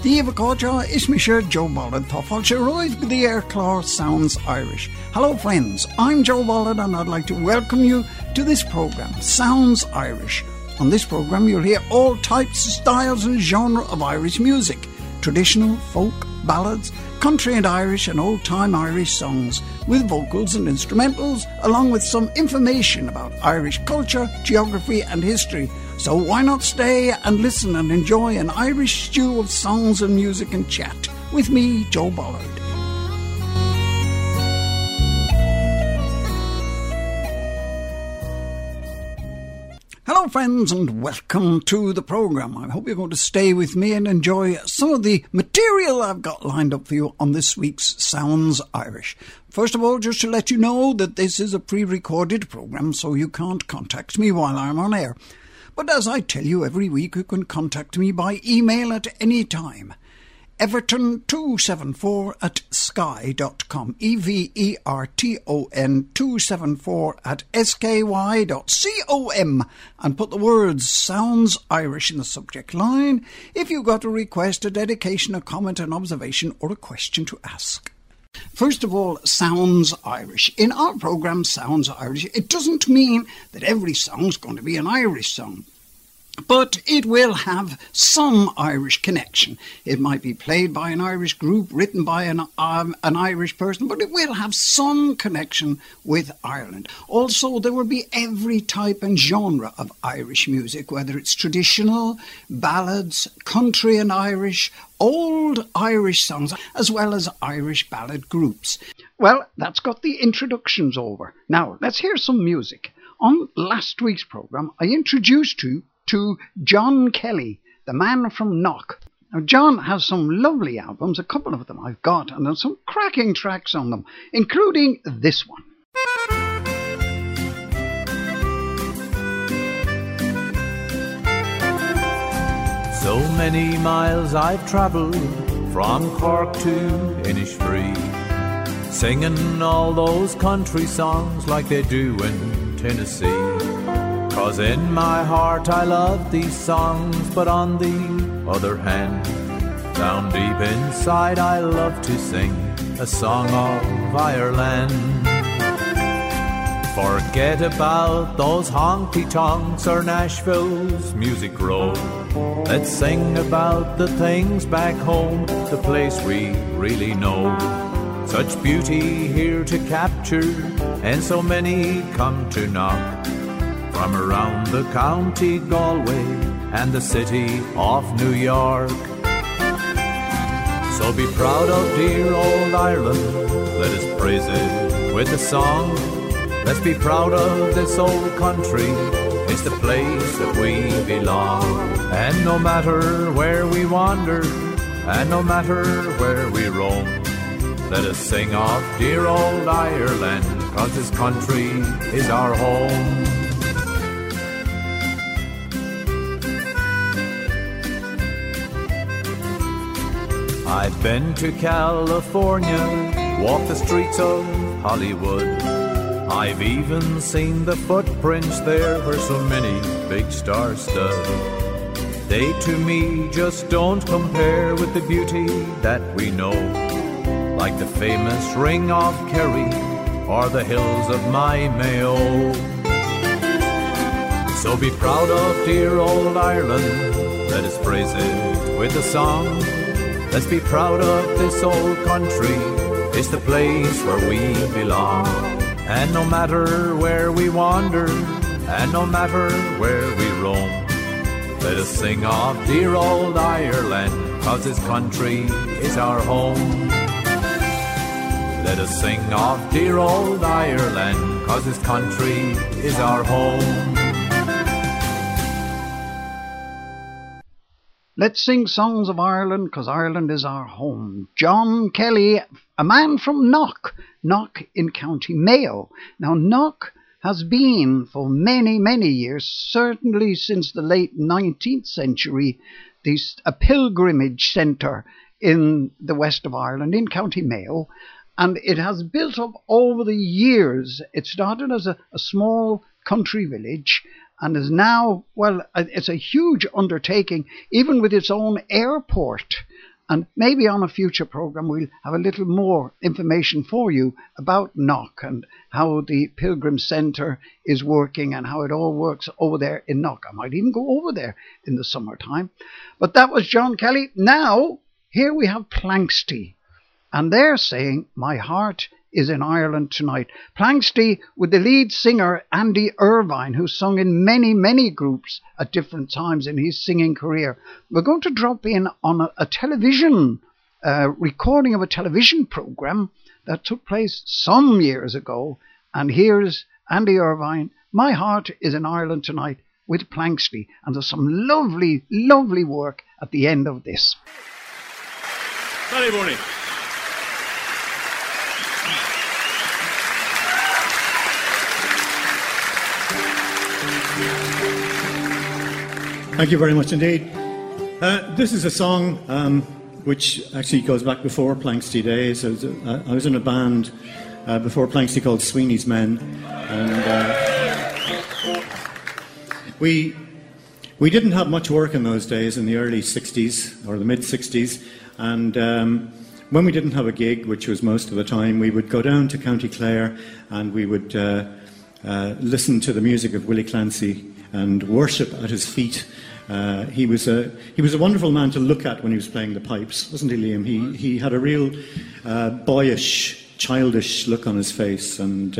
Díomh Cóide is me sure Joe Bollard Thoughtful Royd with the Air Claw Sounds Irish. Hello friends, I'm Joe Bollard and I'd like to welcome you to this programme, Sounds Irish. On this programme you'll hear all types, styles and genre of Irish music, traditional, folk, ballads, country and Irish and old-time Irish songs with vocals and instrumentals, along with some information about Irish culture, geography and history. So why not stay and listen and enjoy an Irish stew of songs and music and chat with me, Joe Bollard. Hello friends and welcome to the programme. I hope you're going to stay with me and enjoy some of the material I've got lined up for you on this week's Sounds Irish. First of all, just to let you know that this is a pre-recorded programme, so you can't contact me while I'm on air. But as I tell you every week, you can contact me by email at any time. Everton274@sky.com, Everton274@sky.com, and put the words Sounds Irish in the subject line if you've got a request, a dedication, a comment, an observation or a question to ask. First of all, Sounds Irish. In our programme, Sounds Irish, it doesn't mean that every song's going to be an Irish song, but it will have some Irish connection. It might be played by an Irish group, written by an Irish person, but it will have some connection with Ireland. Also, there will be every type and genre of Irish music, whether it's traditional, ballads, country and Irish, old Irish songs, as well as Irish ballad groups. Well, that's got the introductions over. Now, let's hear some music. On last week's programme, I introduced you to John Kelly, the man from Knock. Now, John has some lovely albums, a couple of them I've got, and there's some cracking tracks on them, including this one. So many miles I've travelled from Cork to Innisfree, singing all those country songs like they do in Tennessee. 'Cause in my heart I love these songs, but on the other hand, down deep inside I love to sing a song of Ireland. Forget about those honky-tonks or Nashville's Music Row. Let's sing about the things back home, the place we really know. Such beauty here to capture, and so many come to knock from around the county Galway and the city of New York. So be proud of dear old Ireland, let us praise it with a song. Let's be proud of this old country, it's the place that we belong. And no matter where we wander, and no matter where we roam, let us sing of dear old Ireland, 'cause this country is our home. I've been to California, walked the streets of Hollywood. I've even seen the footprints there where so many big stars stood. They to me just don't compare with the beauty that we know, like the famous Ring of Kerry or the hills of my Mayo. So be proud of dear old Ireland, let us praise it with a song. Let's be proud of this old country, it's the place where we belong. And no matter where we wander, and no matter where we roam, let us sing of dear old Ireland, 'cause this country is our home. Let us sing of dear old Ireland, 'cause this country is our home. Let's sing songs of Ireland, 'cause Ireland is our home. John Kelly, a man from Knock in County Mayo. Now, Knock has been for many, many years, certainly since the late 19th century, a pilgrimage centre in the west of Ireland, in County Mayo, and it has built up over the years. It started as a small country village, and is now, well, it's a huge undertaking, even with its own airport. And maybe on a future programme we'll have a little more information for you about Knock and how the Pilgrim Centre is working and how it all works over there in Knock. I might even go over there in the summertime. But that was John Kelly. Now, here we have Planxty. And they're saying, My Heart is in Ireland Tonight. Planxty with the lead singer Andy Irvine, who sung in many, many groups at different times in his singing career. We're going to drop in on a television recording of a television programme that took place some years ago. And here's Andy Irvine, My Heart is in Ireland Tonight with Planxty. And there's some lovely, lovely work at the end of this. Good morning. Thank you very much indeed. This is a song which actually goes back before Planxty days. I was in a band before Planxty called Sweeney's Men, and we didn't have much work in those days in the early 60s or the mid 60s, and when we didn't have a gig, which was most of the time, we would go down to County Clare and we would listen to the music of Willie Clancy and worship at his feet. He was a wonderful man to look at when he was playing the pipes, wasn't he, Liam? He had a real boyish, childish look on his face, and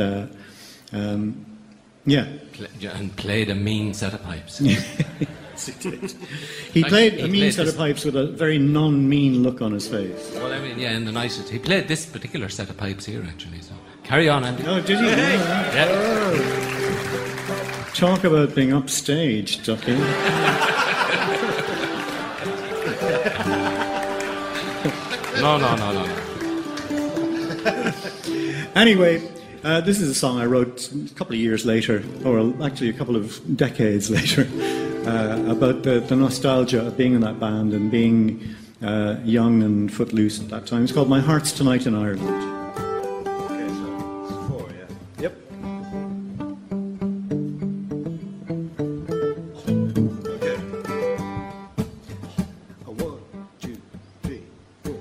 yeah. And played a mean set of pipes. Yes, he did. He played a mean set of pipes with a very non-mean look on his face. Well, I mean, yeah, in the nicest. He played this particular set of pipes here, actually. So carry on, Andy. Oh, did he? Yeah. Oh. Talk about being upstaged, Ducky. No. Anyway, this is a song I wrote a couple of years later, or actually a couple of decades later, about the nostalgia of being in that band and being young and footloose at that time. It's called My Heart's Tonight in Ireland. Okay, so it's 4, yeah. Yep. Okay. 1, 2, 3, 4.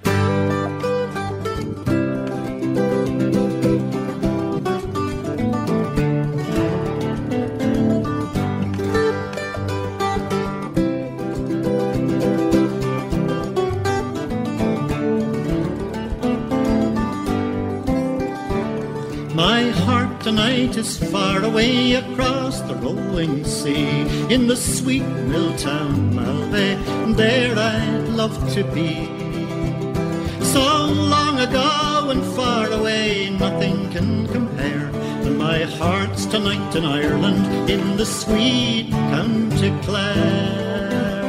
My heart tonight is far away across the rolling sea, in the sweet mill town Malbay, there I'd love to be. So long ago and far away, nothing can compare, and my heart's tonight in Ireland, in the sweet County Clare.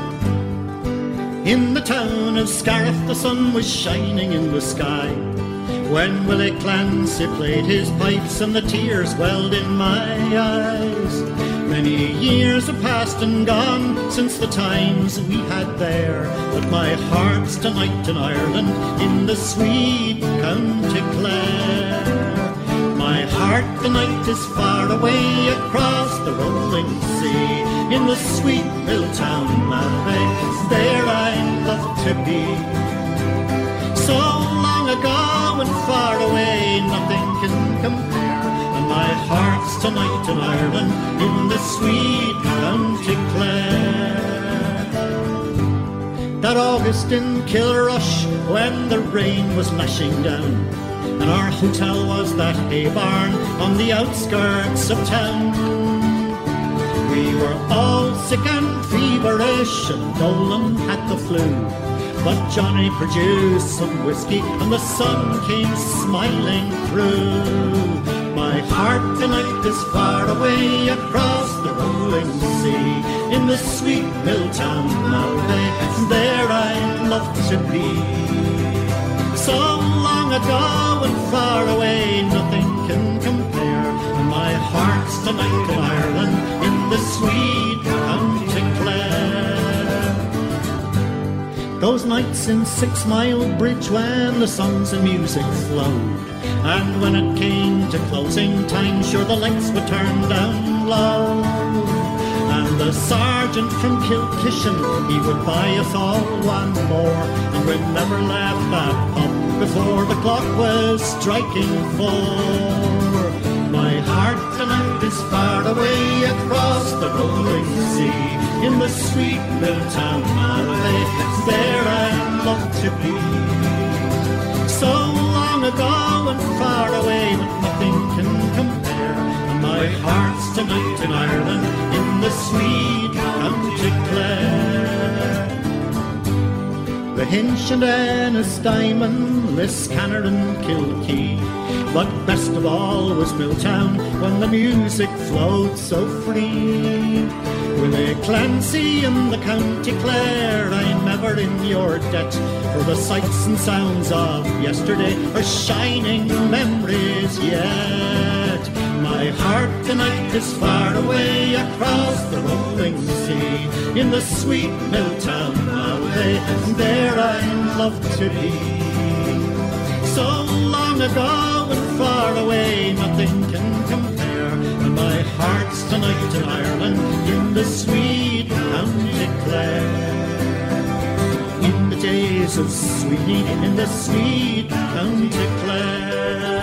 In the town of Scariff the sun was shining in the sky, when Willie Clancy played his pipes and the tears welled in my eyes. Many years have passed and gone since the times we had there, but my heart's tonight in Ireland, in the sweet County Clare. My heart tonight is far away across the rolling sea, in the sweet mill town Malbay, there I love to be. So long ago and far away, nothing can compare, and my heart's tonight in Ireland, in the sweet County Clare. That August in Kilrush, when the rain was lashing down, and our hotel was that hay barn on the outskirts of town. We were all sick and feverish, and Nolan had the flu, but Johnny produced some whiskey and the sun came smiling through. My heart tonight is far away across the rolling sea, in the sweet mill town Malbay, there I love to be. So long ago and far away, nothing can compare, and my heart's tonight in Ireland, in the sweet County Clare. Those nights in 6 Mile Bridge when the songs and music flowed, and when it came to closing time, sure the lights would turn down low, and the sergeant from Kilkishen, he would buy us all one more, and we'd never left that pub before the clock was striking 4. My heart tonight is far away across the rolling sea, in the sweet mill town Malay, there I love to be. So long ago and far away that nothing can compare, and my heart's tonight in Ireland, in the sweet County Clare. The Hinch and Ennisdiamond, Liscannor and Kilkee, but best of all was Milltown, when the music flowed so free. Willie Clancy and the County Clare, I'm ever in your debt, for the sights and sounds of yesterday are shining memories yet. My heart tonight is far away across the rolling sea, in the sweet Milltown Malay, and there I love to be. So long ago and far away, nothing can compare, and my heart's tonight in Ireland, in the sweet County Clare. In the days of Sweeney, in the sweet County Clare.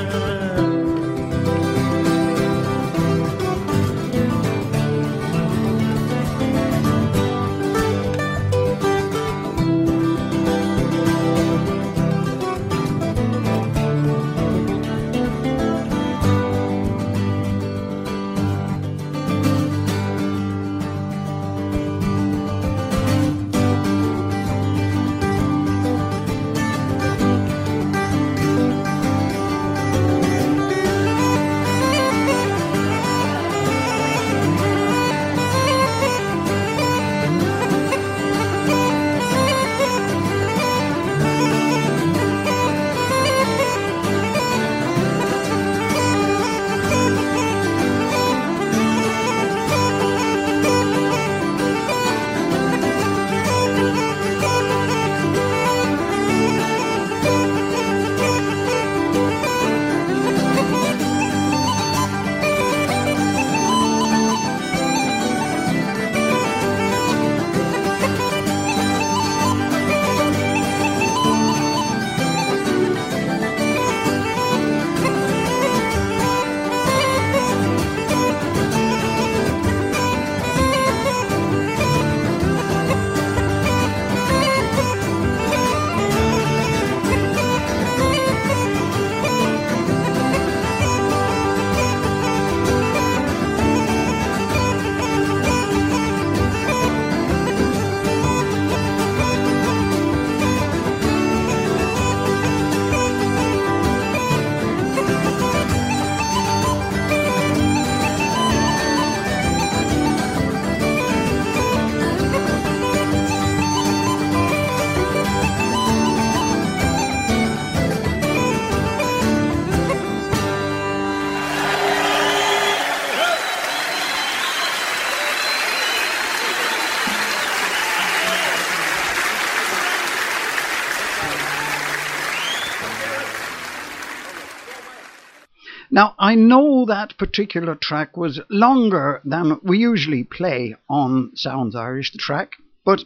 Now, I know that particular track was longer than we usually play on Sounds Irish, the track, but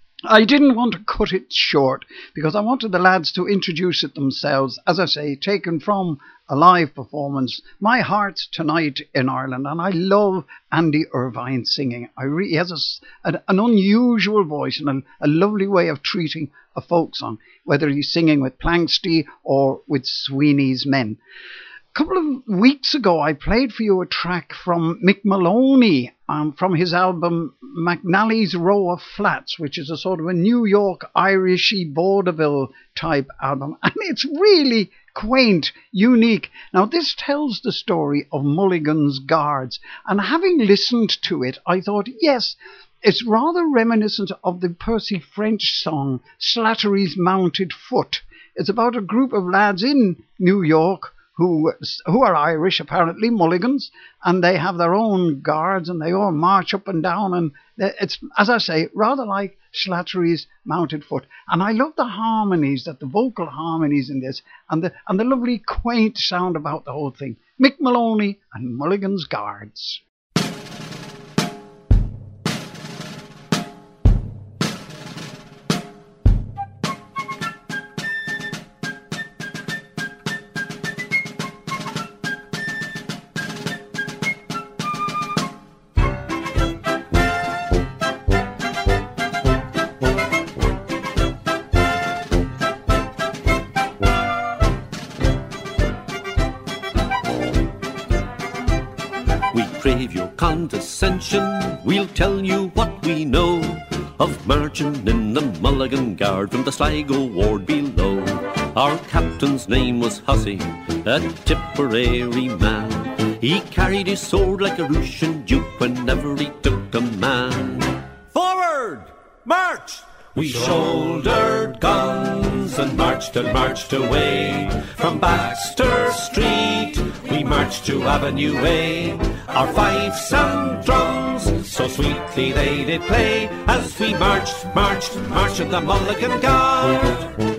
I didn't want to cut it short because I wanted the lads to introduce it themselves, as I say, taken from a live performance, My Heart's Tonight in Ireland. And I love Andy Irvine singing. He has an unusual voice and a lovely way of treating a folk song, whether he's singing with Planxty or with Sweeney's Men. A couple of weeks ago, I played for you a track from Mick Maloney from his album McNally's Row of Flats, which is a sort of a New York Irishy vaudeville type album. And it's really quaint, unique. Now, this tells the story of Mulligan's Guards. And having listened to it, I thought, yes, it's rather reminiscent of the Percy French song Slattery's Mounted Foot. It's about a group of lads in New York who are Irish, apparently, Mulligans, and they have their own guards, and they all march up and down, and it's, as I say, rather like Slattery's Mounted Foot. And I love the harmonies, the vocal harmonies in this, and the lovely quaint sound about the whole thing. Mick Maloney and Mulligan's Guards. condescension, we'll tell you what we know of marching in the Mulligan Guard from the Sligo ward below. Our captain's name was Hussey, a Tipperary man. He carried his sword like a Rooshan Duke whenever he took command. Forward! March! We shouldered guns and marched away. From Baxter Street we marched to Avenue A. Our fifes and drums so sweetly they did play as we marched in the Mulligan Guard.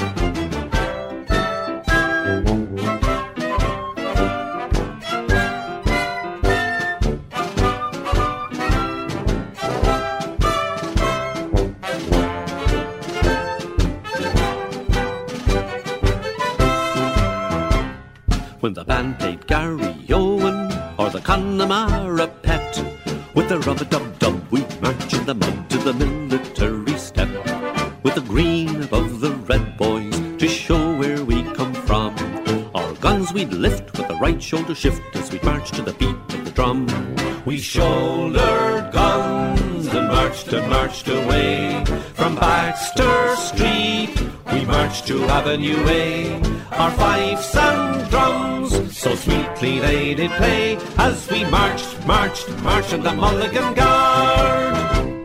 When the band played Gary Owen or the Connemara Pet, with the rub-a-dub-dub we'd march in the mud to the military step, with the green above the red boys to show where we come from. Our guns we'd lift with the right shoulder shift as we march to the beat of the drum. We shouldered guns and marched away. From Baxter Street we marched to Avenue A. Our fifes and drums so sweetly they did play as we marched in the Mulligan Guard.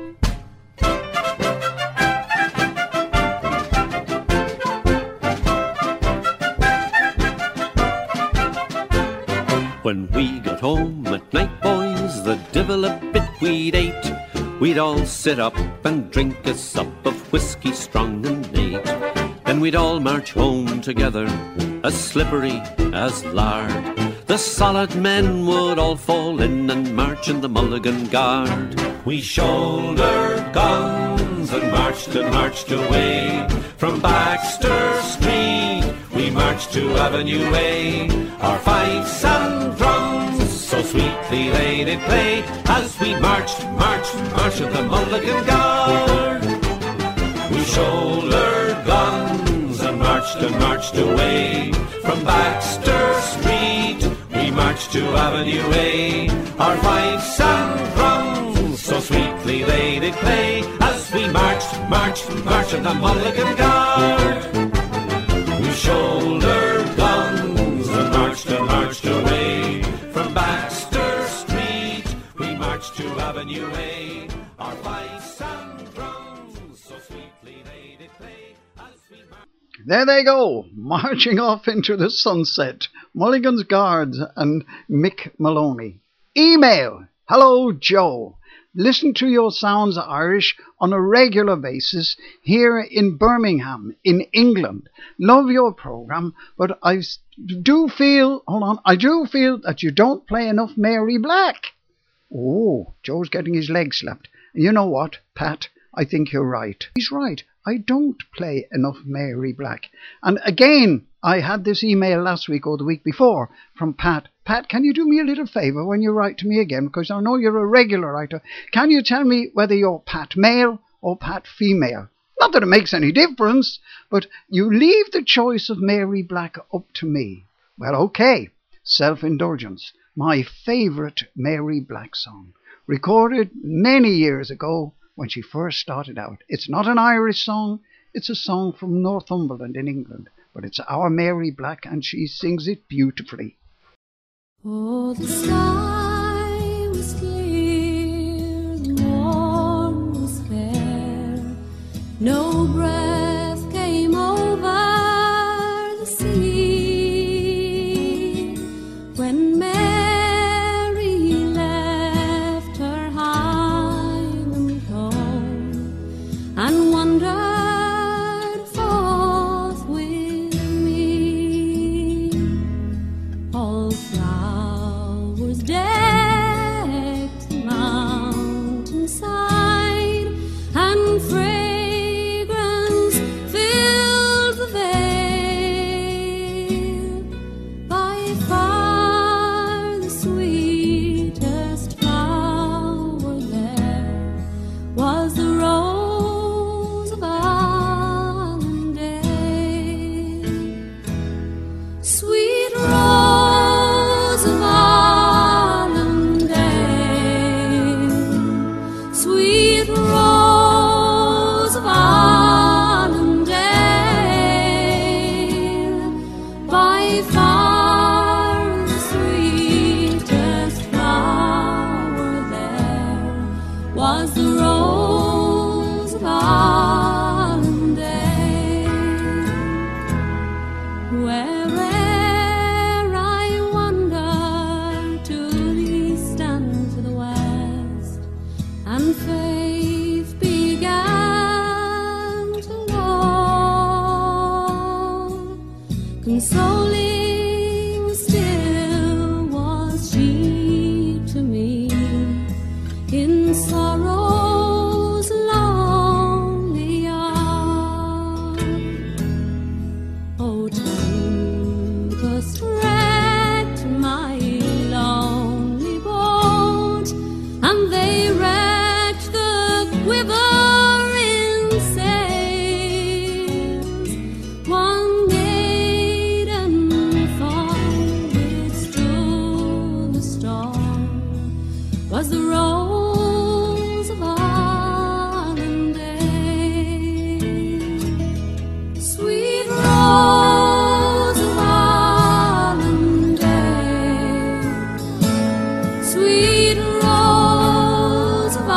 When we got home at night, boys, the divil a bit we'd ate. We'd all sit up and drink a sup of whiskey strong and neat. Then we'd all march home together, as slippery as lard. The solid men would all fall in and march in the Mulligan Guard. We shouldered guns and marched away. From Baxter Street we marched to Avenue A. Our fifes and drums so sweetly they did play as we marched in the Mulligan Guard. We shouldered guns and marched away. From Baxter Street we marched to Avenue A. Our fifes and drums so sweetly they did play as we marched in the Mulligan Guard. We shouldered guns and marched away. From Baxter Street we marched to Avenue A. Our fifes and drums so sweetly they did play as we marched. There they go, marching off into the sunset. Mulligan's Guards and Mick Maloney. Email, hello Joe. Listen to your Sounds Irish on a regular basis here in Birmingham, in England. Love your programme, but I do feel that you don't play enough Mary Black. Oh, Joe's getting his leg slapped. You know what, Pat? I think you're right. He's right. I don't play enough Mary Black. And again, I had this email last week or the week before from Pat. Pat, can you do me a little favour when you write to me again? Because I know you're a regular writer. Can you tell me whether you're Pat male or Pat female? Not that it makes any difference, but you leave the choice of Mary Black up to me. Well, okay. Self-indulgence. My favourite Mary Black song. Recorded many years ago when she first started out. It's not an Irish song. It's a song from Northumberland in England. But it's our Mary Black and she sings it beautifully. Oh, the sky was clear, the morn was fair, no breath came over the sea, when Mary left her Highland home and wandered forth with me. All flowers decked the mountainside, and fragrance and souling still was she to me in sorrow's lonely hour. Oh, tempest wrecked my lonely boat, and they wrecked the quivering sails. One maiden fond withstood the storm, was the rose of Arlandale. Sweet rose of Arlandale, sweet rose of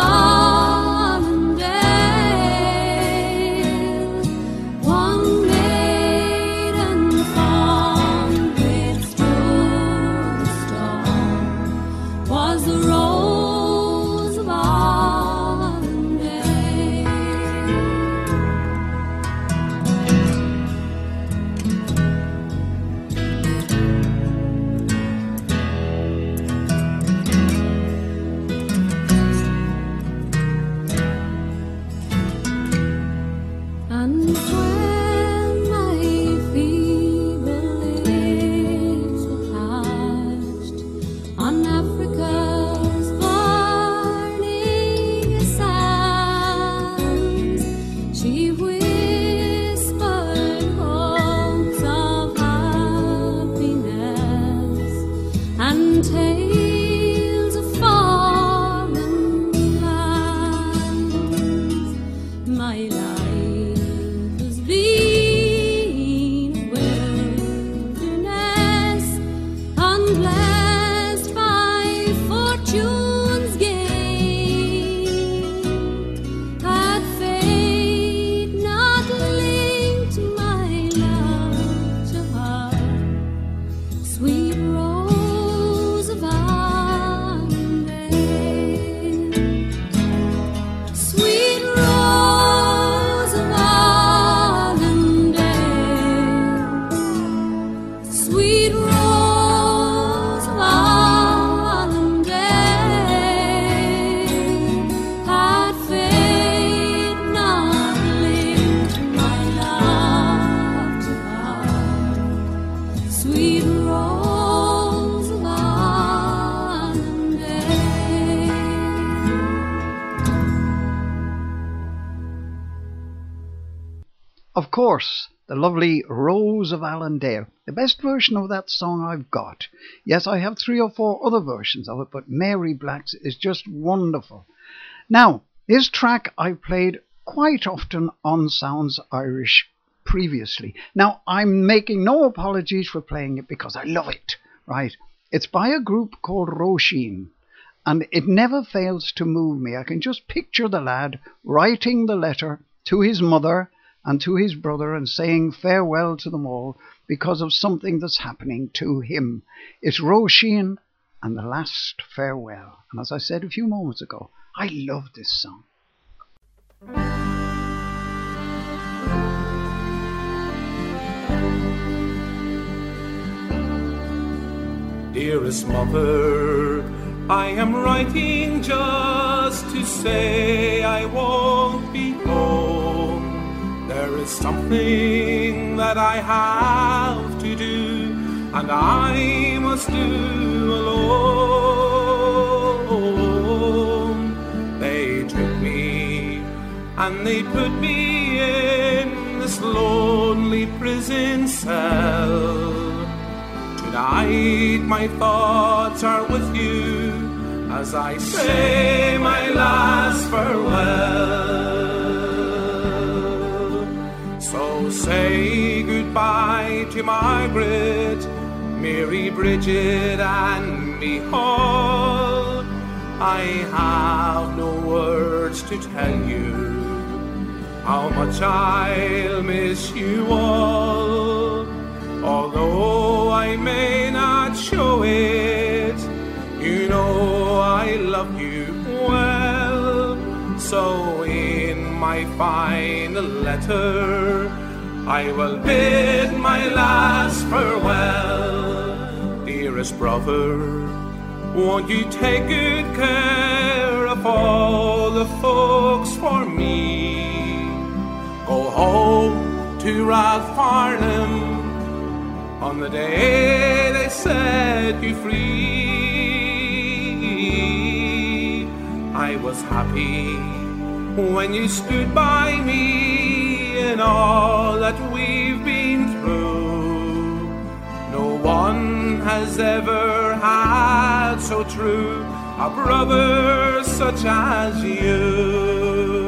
Arlandale. One maiden fond withstood the storm, was the rose of Arlandale. And when my feeble lips were parched on Africa's burning sands, she whispered hopes of happiness and tales of foreign lands. My life has been a wilderness, unblessed by fortune's gain. Had fate not linked my love to her, sweet rose of Arlandale. Sweet rose of Arlandale, sweet rose of Arlandale. Had fate not linked my love to her, sweet rose of Arlandale. Of course, the lovely Rose of Allendale, the best version of that song I've got. Yes, I have 3 or 4 other versions of it, but Mary Black's is just wonderful. Now, this track I played quite often on Sounds Irish previously. Now, I'm making no apologies for playing it because I love it, right? It's by a group called Roisin, and it never fails to move me. I can just picture the lad writing the letter to his mother and to his brother and saying farewell to them all because of something that's happening to him. It's Roisin and The Last Farewell. And as I said a few moments ago, I love this song. Dearest mother, I am writing just to say I won't be home. There is something that I have to do, and I must do alone. They took me and they put me in this lonely prison cell. Tonight my thoughts are with you as I say my last farewell. So say goodbye to Margaret, Mary, Bridget and me all. I have no words to tell you how much I'll miss you all. Although I may not show it, you know I love you well. So in my final letter, I will bid my last farewell. Dearest brother, won't you take good care of all the folks for me? Go home to Rathfarnham on the day they set you free. I was happy when you stood by me in all that we've been through. No one has ever had so true a brother such as you.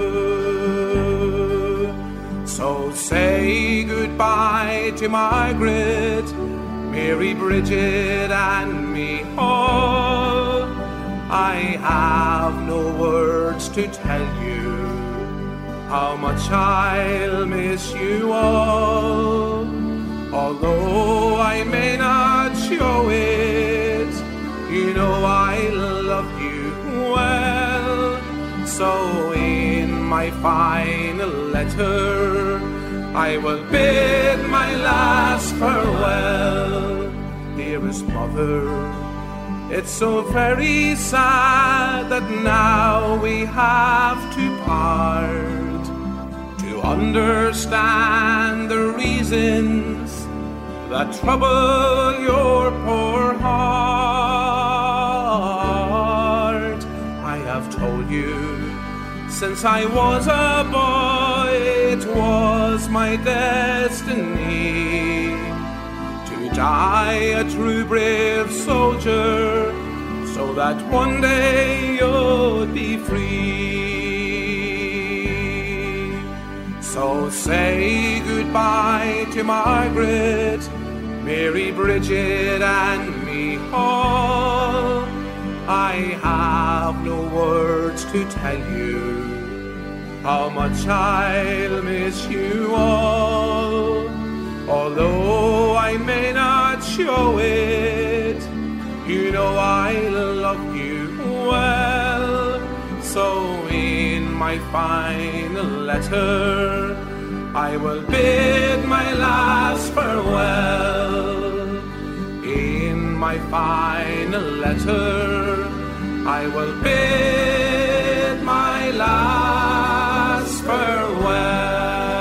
So say goodbye to Margaret, Mary, Bridget and me all. I have no words to tell you how much I'll miss you all. Although I may not show it, you know I love you well. So in my final letter, I will bid my last farewell. Dearest mother, it's so very sad that now we have to part. To understand the reasons that trouble your poor heart, I have told you since I was a boy, it was my destiny to die a true brave soldier, so that one day you'd be free. So say goodbye to Margaret, Mary, Bridget and me all. I have no words to tell you how much I'll miss you all. Although I may not show it, you know I love you well. So in my final letter, I will bid my last farewell. In my final letter, I will bid my last farewell.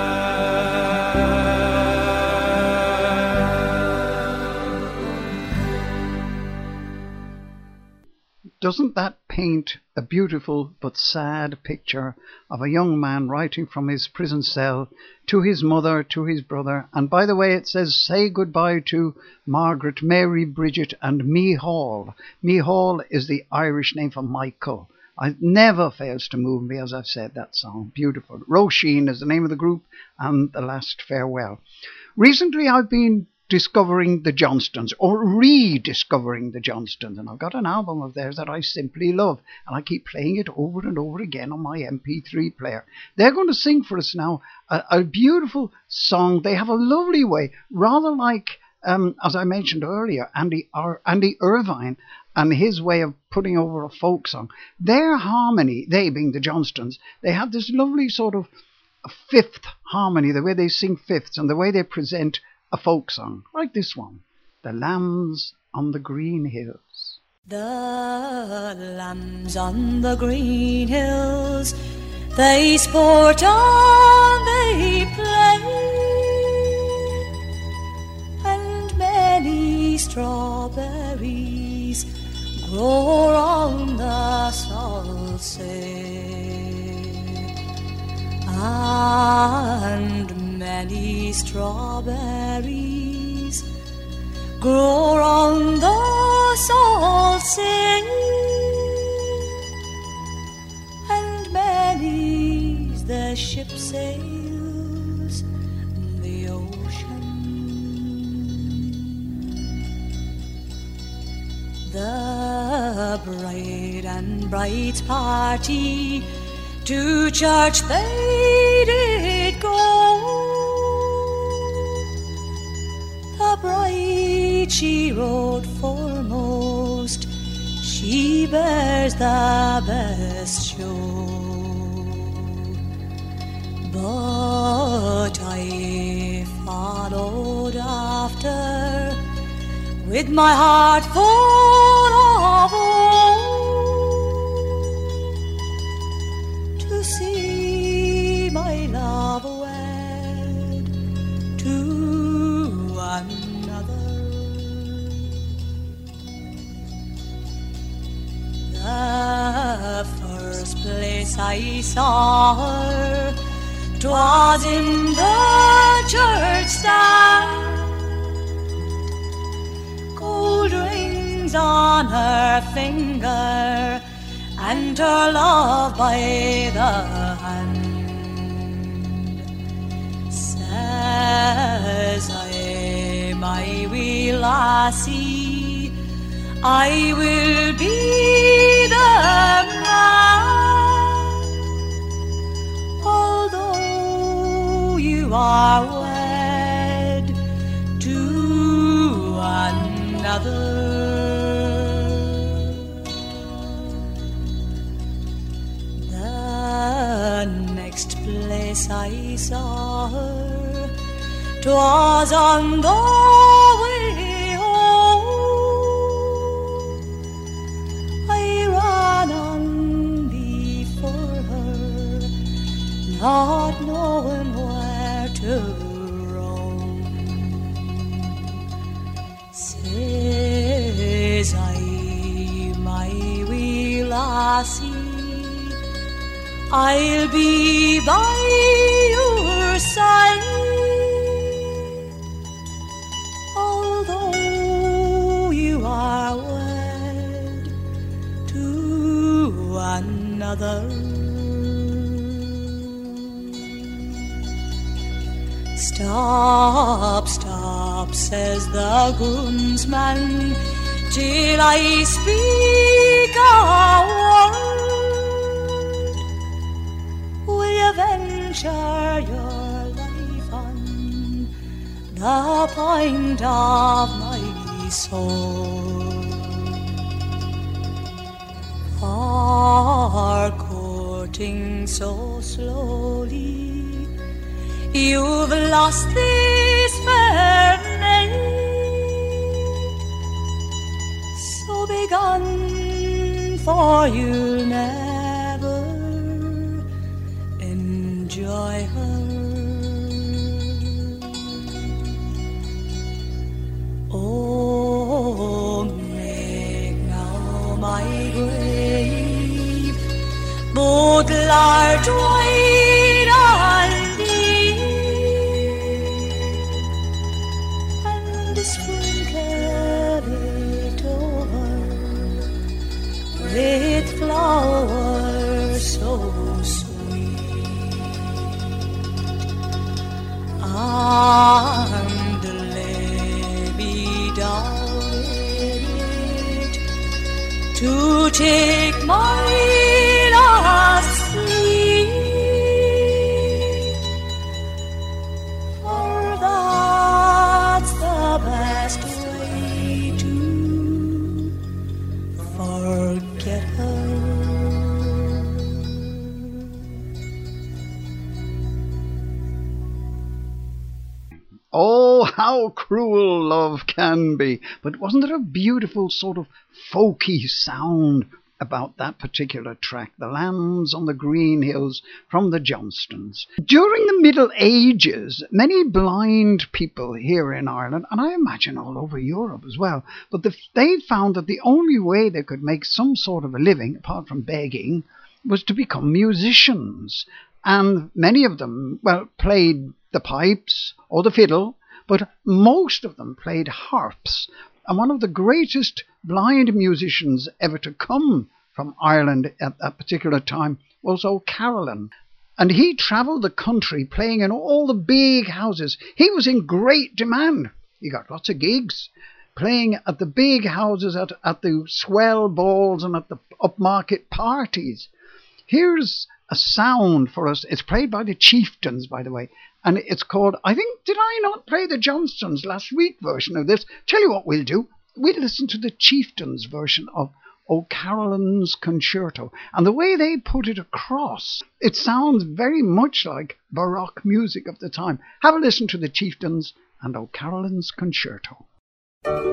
Doesn't that paint a beautiful but sad picture of a young man writing from his prison cell to his mother, to his brother? And by the way, it says, say goodbye to Margaret, Mary, Bridget and Mihal. Mihal is the Irish name for Michael. It never fails to move me, as I've said, that song. Beautiful. Roisin is the name of the group, and The Last Farewell. Recently I've been discovering the Johnstones, or rediscovering the Johnstones, and I've got an album of theirs that I simply love, and I keep playing it over and over again on my MP3 player. They're going to sing for us now a beautiful song. They have a lovely way, rather like, as I mentioned earlier, Andy Irvine and his way of putting over a folk song. Their harmony, they being the Johnstones, they have this lovely sort of fifth harmony, the way they sing fifths and the way they present a folk song, like this one, The Lambs on the Green Hills. The lambs on the green hills, they sport on, they play, and many strawberries grow on the salt sea, and many strawberries grow on the salt sea, and many's the ship sails the ocean. The bride and bride's party to church they did go. The bride she rode foremost, she bears the best show. But I with my heart full of woe, to see my love wed to another. The first place I saw her, 'twas in the church stand. Gold rings on her finger, and her love by the hand. Says I, my wee lassie, I will be the man, although you are wed to another. The next place I saw her, 'twas on the way home. I ran on before her, not knowing where to roam. Says I, my wee lassie, I'll be by your side, although you are wed to another. Stop, stop, says the groomsman, till I speak a word. Will you venture your life on the point of my sword? For courting so slowly, you've lost this fair maid. So be gone, for you'll never enjoy her. Oh, make now my grave both large, wide, and deep, and sprinkle it over with flowers so sweet, and lay me down in it to take my last sleep, for that's the best way to forget her. Oh, how cruel love can be. But wasn't there a beautiful sort of folky sound about that particular track, The Lands on the Green Hills, from the Johnstones? During the Middle Ages, many blind people here in Ireland, and I imagine all over Europe as well, but they found that the only way they could make some sort of a living, apart from begging, was to become musicians. And many of them, well, played the pipes or the fiddle, but most of them played harps. And one of the greatest blind musicians ever to come from Ireland at that particular time was O'Carolan. And he travelled the country playing in all the big houses. He was in great demand. He got lots of gigs, playing at the big houses, at the swell balls and at the upmarket parties. Here's a sound for us. It's played by the Chieftains, by the way, and it's called, I think, did I not play the Johnstones last week version of this? Tell you what we'll do. We'll listen to the Chieftains version of O'Carolan's Concerto. And the way they put it across, it sounds very much like Baroque music of the time. Have a listen to the Chieftains and O'Carolan's Concerto.